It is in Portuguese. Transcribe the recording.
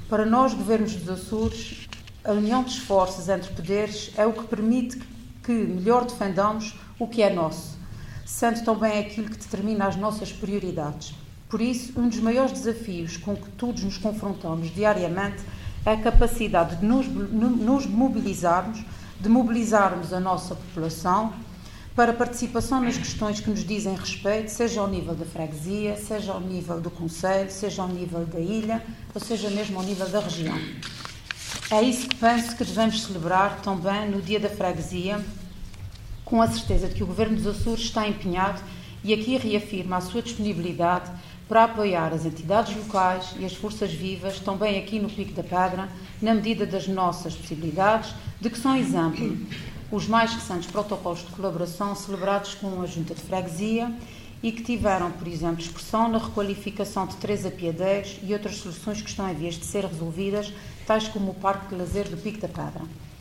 Para nós, governos dos Açores, a união de esforços entre poderes é o que permite que melhor defendamos o que é nosso, sendo também aquilo que determina as nossas prioridades. Por isso, um dos maiores desafios com que todos nos confrontamos diariamente é a capacidade de nos mobilizarmos, de mobilizarmos a nossa população para a participação nas questões que nos dizem respeito, seja ao nível da freguesia, seja ao nível do concelho, seja ao nível da ilha, ou seja mesmo ao nível da região. É isso que penso que devemos celebrar também no Dia da Freguesia, com a certeza de que o Governo dos Açores está empenhado e aqui reafirma a sua disponibilidade para apoiar as entidades locais e as forças vivas, também aqui no Pico da Pedra, na medida das nossas possibilidades, de que são exemplo os mais recentes protocolos de colaboração celebrados com a Junta de Freguesia e que tiveram, por exemplo, expressão na requalificação de 3 apiadeiros e outras soluções que estão em vias de ser resolvidas, tais como o Parque de Lazer do Pico da Pedra.